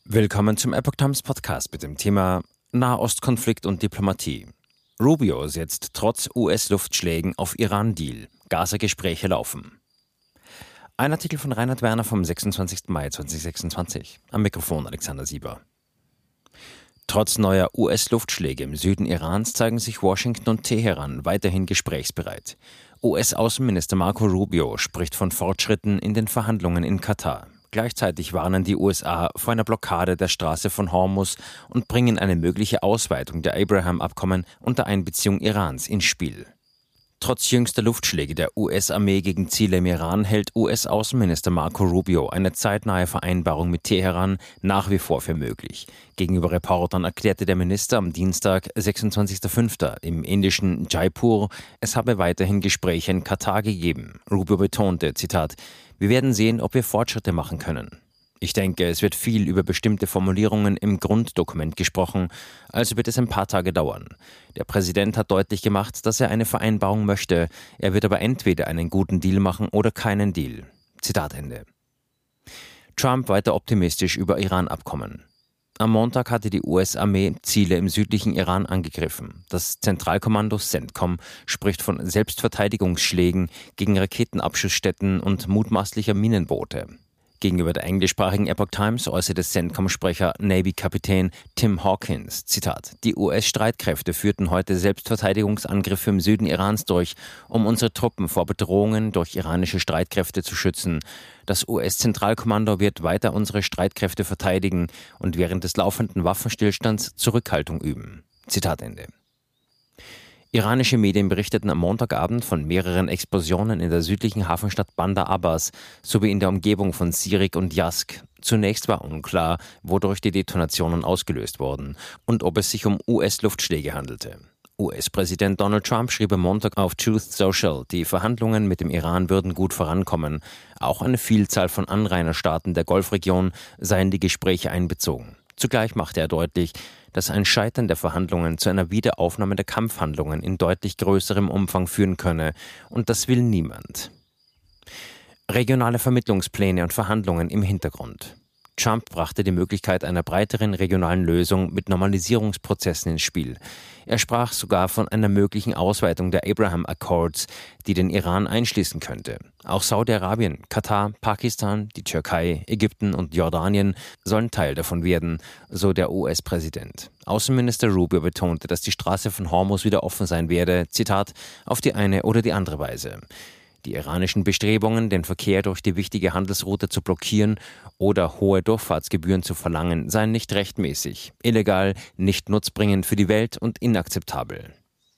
Willkommen zum Epoch Times Podcast mit dem Thema Nahostkonflikt und Diplomatie. Rubio setzt trotz US-Luftschlägen auf Iran-Deal. Gaza-Gespräche laufen. Ein Artikel von Reinhard Werner vom 26. Mai 2026. Am Mikrofon Alexander Sieber. Trotz neuer US-Luftschläge im Süden Irans zeigen sich Washington und Teheran weiterhin gesprächsbereit. US-Außenminister Marco Rubio spricht von Fortschritten in den Verhandlungen in Katar. Gleichzeitig warnen die USA vor einer Blockade der Straße von Hormuz und bringen eine mögliche Ausweitung der Abraham-Abkommen unter Einbeziehung Irans ins Spiel. Trotz jüngster Luftschläge der US-Armee gegen Ziele im Iran hält US-Außenminister Marco Rubio eine zeitnahe Vereinbarung mit Teheran nach wie vor für möglich. Gegenüber Reportern erklärte der Minister am Dienstag, 26.05. im indischen Jaipur, es habe weiterhin Gespräche in Katar gegeben. Rubio betonte, Zitat, wir werden sehen, ob wir Fortschritte machen können. Ich denke, es wird viel über bestimmte Formulierungen im Grunddokument gesprochen, also wird es ein paar Tage dauern. Der Präsident hat deutlich gemacht, dass er eine Vereinbarung möchte. Er wird aber entweder einen guten Deal machen oder keinen Deal. Zitat Ende. Trump weiter optimistisch über Iran-Abkommen. Am Montag hatte die US-Armee Ziele im südlichen Iran angegriffen. Das Zentralkommando CENTCOM spricht von Selbstverteidigungsschlägen gegen Raketenabschussstätten und mutmaßlicher Minenboote. Gegenüber der englischsprachigen Epoch Times äußerte CENTCOM-Sprecher Navy-Kapitän Tim Hawkins, Zitat, die US-Streitkräfte führten heute Selbstverteidigungsangriffe im Süden Irans durch, um unsere Truppen vor Bedrohungen durch iranische Streitkräfte zu schützen. Das US-Zentralkommando wird weiter unsere Streitkräfte verteidigen und während des laufenden Waffenstillstands Zurückhaltung üben. Zitat Ende. Iranische Medien berichteten am Montagabend von mehreren Explosionen in der südlichen Hafenstadt Bandar Abbas sowie in der Umgebung von Sirik und Yazd. Zunächst war unklar, wodurch die Detonationen ausgelöst wurden und ob es sich um US-Luftschläge handelte. US-Präsident Donald Trump schrieb am Montag auf Truth Social, die Verhandlungen mit dem Iran würden gut vorankommen. Auch eine Vielzahl von Anrainerstaaten der Golfregion seien in die Gespräche einbezogen. Zugleich machte er deutlich, dass ein Scheitern der Verhandlungen zu einer Wiederaufnahme der Kampfhandlungen in deutlich größerem Umfang führen könne, und das will niemand. Regionale Vermittlungspläne und Verhandlungen im Hintergrund. Trump brachte die Möglichkeit einer breiteren regionalen Lösung mit Normalisierungsprozessen ins Spiel. Er sprach sogar von einer möglichen Ausweitung der Abraham Accords, die den Iran einschließen könnte. Auch Saudi-Arabien, Katar, Pakistan, die Türkei, Ägypten und Jordanien sollen Teil davon werden, so der US-Präsident. Außenminister Rubio betonte, dass die Straße von Hormuz wieder offen sein werde, Zitat, auf die eine oder die andere Weise. Die iranischen Bestrebungen, den Verkehr durch die wichtige Handelsroute zu blockieren oder hohe Durchfahrtsgebühren zu verlangen, seien nicht rechtmäßig, illegal, nicht nutzbringend für die Welt und inakzeptabel.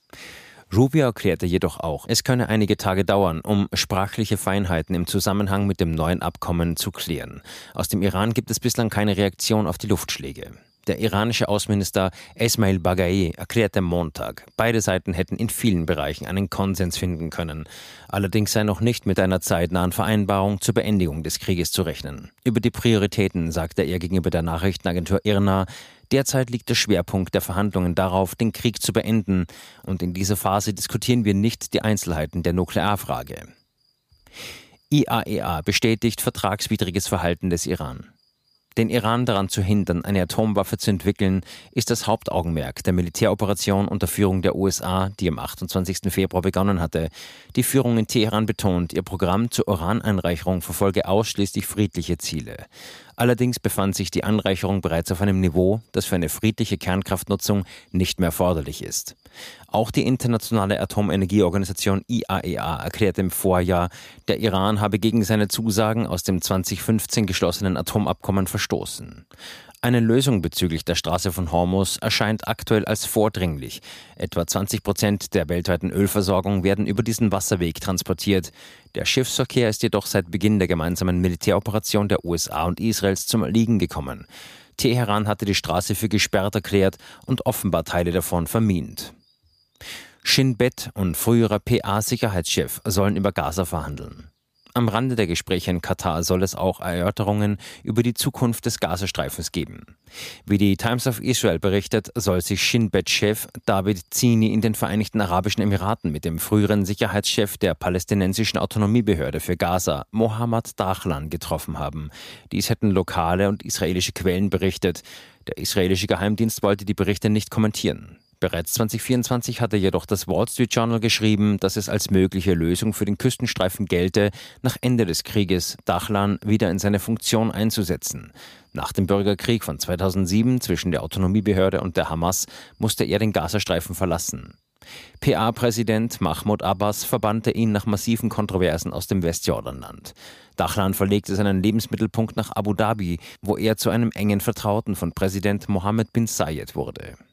Rubio erklärte jedoch auch, es könne einige Tage dauern, um sprachliche Feinheiten im Zusammenhang mit dem neuen Abkommen zu klären. Aus dem Iran gibt es bislang keine Reaktion auf die Luftschläge. Der iranische Außenminister Esmail Baghaei erklärte am Montag, beide Seiten hätten in vielen Bereichen einen Konsens finden können. Allerdings sei noch nicht mit einer zeitnahen Vereinbarung zur Beendigung des Krieges zu rechnen. Über die Prioritäten sagte er gegenüber der Nachrichtenagentur IRNA, derzeit liegt der Schwerpunkt der Verhandlungen darauf, den Krieg zu beenden. Und in dieser Phase diskutieren wir nicht die Einzelheiten der Nuklearfrage. IAEA bestätigt vertragswidriges Verhalten des Iran. Den Iran daran zu hindern, eine Atomwaffe zu entwickeln, ist das Hauptaugenmerk der Militäroperation unter Führung der USA, die am 28. Februar begonnen hatte. Die Führung in Teheran betont, ihr Programm zur Uraneinreicherung verfolge ausschließlich friedliche Ziele. Allerdings befand sich die Anreicherung bereits auf einem Niveau, das für eine friedliche Kernkraftnutzung nicht mehr erforderlich ist. Auch die internationale Atomenergieorganisation IAEA erklärte im Vorjahr, der Iran habe gegen seine Zusagen aus dem 2015 geschlossenen Atomabkommen verstoßen. Eine Lösung bezüglich der Straße von Hormuz erscheint aktuell als vordringlich. Etwa 20% der weltweiten Ölversorgung werden über diesen Wasserweg transportiert. Der Schiffsverkehr ist jedoch seit Beginn der gemeinsamen Militäroperation der USA und Israels zum Erliegen gekommen. Teheran hatte die Straße für gesperrt erklärt und offenbar Teile davon vermint. Shin Bet und früherer PA-Sicherheitschef sollen über Gaza verhandeln. Am Rande der Gespräche in Katar soll es auch Erörterungen über die Zukunft des Gazastreifens geben. Wie die Times of Israel berichtet, soll sich Shin Bet-Chef David Zini in den Vereinigten Arabischen Emiraten mit dem früheren Sicherheitschef der palästinensischen Autonomiebehörde für Gaza, Mohammad Dahlan, getroffen haben. Dies hätten lokale und israelische Quellen berichtet. Der israelische Geheimdienst wollte die Berichte nicht kommentieren. Bereits 2024 hatte jedoch das Wall Street Journal geschrieben, dass es als mögliche Lösung für den Küstenstreifen gelte, nach Ende des Krieges Dahlan wieder in seine Funktion einzusetzen. Nach dem Bürgerkrieg von 2007 zwischen der Autonomiebehörde und der Hamas musste er den Gazastreifen verlassen. PA-Präsident Mahmoud Abbas verbannte ihn nach massiven Kontroversen aus dem Westjordanland. Dahlan verlegte seinen Lebensmittelpunkt nach Abu Dhabi, wo er zu einem engen Vertrauten von Präsident Mohammed bin Zayed wurde.